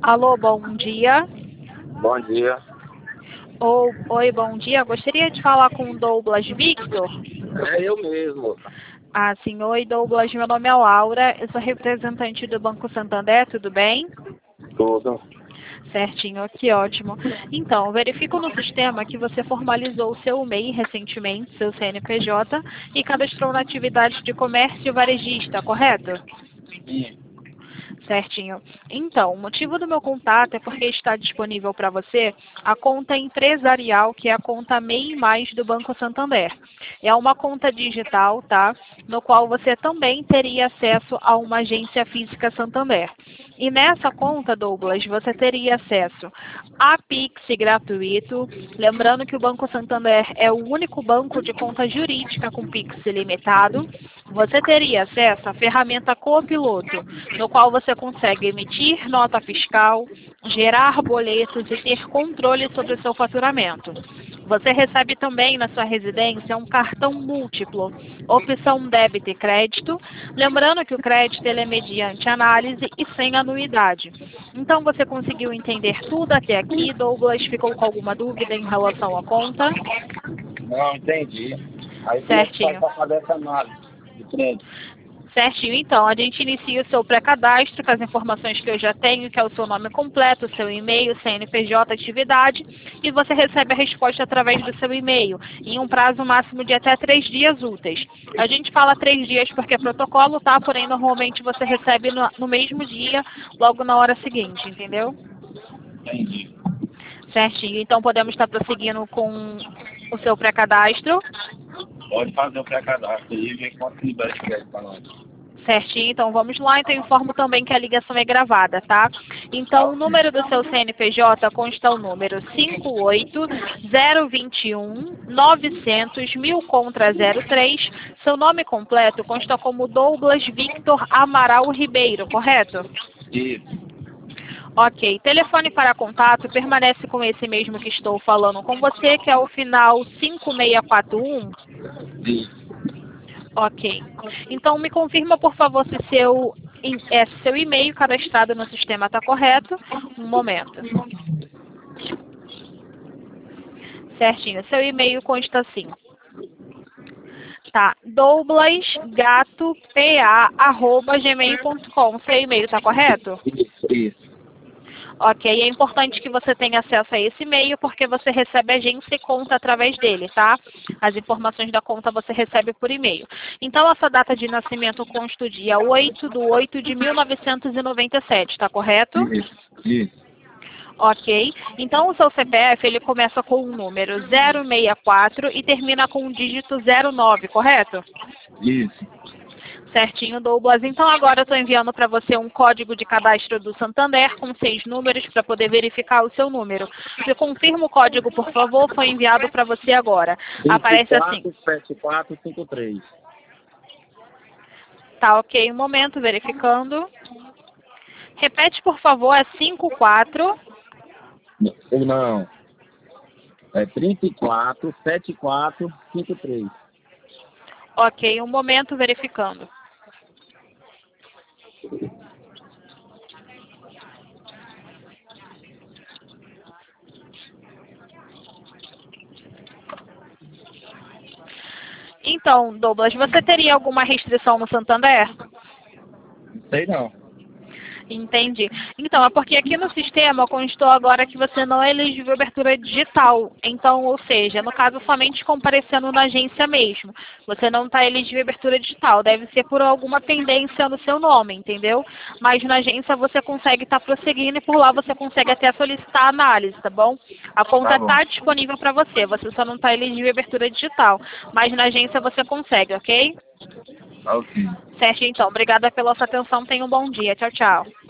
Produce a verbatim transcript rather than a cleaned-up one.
Alô, bom dia. Bom dia. Ou, oi, bom dia. Gostaria de falar com o Douglas Victor. É eu mesmo. Ah, sim. Oi, Douglas. Meu nome é Laura. Eu sou representante do Banco Santander. Tudo bem? Tudo. Certinho, que ótimo. Então, verifico no sistema que você formalizou o seu M E I recentemente, seu C N P J, e cadastrou na atividade de comércio varejista, correto? Sim. Certinho. Então, o motivo do meu contato é porque está disponível para você a conta empresarial, que é a conta M E I Mais do Banco Santander. É uma conta digital, tá? No qual você também teria acesso a uma agência física Santander. E nessa conta, Douglas, você teria acesso a Pix gratuito. Lembrando que o Banco Santander é o único banco de conta jurídica com Pix ilimitado. Você teria acesso à ferramenta Copiloto, no qual você consegue emitir nota fiscal, gerar boletos e ter controle sobre o seu faturamento. Você recebe também na sua residência um cartão múltiplo, opção débito e crédito, lembrando que o crédito ele é mediante análise e sem anuidade. Então você conseguiu entender tudo até aqui, Douglas? Ficou com alguma dúvida em relação à conta? Não, entendi. Aí como é que faz Certinho. para fazer essa análise de crédito? Certinho, então, a gente inicia o seu pré-cadastro com as informações que eu já tenho, que é o seu nome completo, o seu e-mail, C N P J, atividade, e você recebe a resposta através do seu e-mail, em um prazo máximo de até três dias úteis. A gente fala três dias porque é protocolo, tá? Porém, normalmente você recebe no, no mesmo dia, logo na hora seguinte, entendeu? Entendi. Certinho, então podemos estar prosseguindo com o seu pré-cadastro. Pode fazer o pré-cadastro aí e ver quanto libera de crédito para nós. Certinho, então vamos lá. Então informo também que a ligação é gravada, tá? Então o número do seu C N P J consta o número cinco oito zero dois um novecentos mil contra zero três. Seu nome completo consta como Douglas Victor Amaral Ribeiro, correto? Isso. Ok. Telefone para contato permanece com esse mesmo que estou falando com você, que é o final cinco seis quatro um. Isso. Ok. Então, me confirma, por favor, se seu, é, seu e-mail cadastrado no sistema está correto. Um momento. Certinho. Seu e-mail consta assim. Tá. douglasgatop arroba gmail ponto com. Seu e-mail está correto? Isso. Isso. Ok, é importante que você tenha acesso a esse e-mail porque você recebe agência e conta através dele, tá? As informações da conta você recebe por e-mail. Então, essa data de nascimento consta o dia oito de oito de mil novecentos e noventa e sete, tá correto? Isso. Isso. Ok. Então, o seu C P F, ele começa com o número zero seis quatro e termina com o dígito zero nove, correto? Isso. Certinho, Douglas. Então agora eu estou enviando para você um código de cadastro do Santander com seis números para poder verificar o seu número. Me confirma o código, por favor, foi enviado para você agora. Aparece assim. cinco quatro sete quatro cinco três. Tá ok, um momento, verificando. Repete, por favor, é cinco quatro. Não. Não. É trinta e quatro setenta e quatro cinquenta e três. Ok, um momento, verificando. Então, Douglas, você teria alguma restrição no Santander? Sei não. Entendi. Então, é porque aqui no sistema constou agora que você não é elegível à abertura digital. Então, ou seja, no caso, somente comparecendo na agência mesmo. Você não está elegível à abertura digital. Deve ser por alguma pendência no seu nome, entendeu? Mas na agência você consegue estar prosseguindo e por lá você consegue até solicitar a análise, tá bom? A conta Tá bom. está disponível para você. Você só não está elegível à abertura digital. Mas na agência você consegue, ok? Tá ok. Certo, então. Obrigada pela sua atenção. Tenha um bom dia. Tchau, tchau.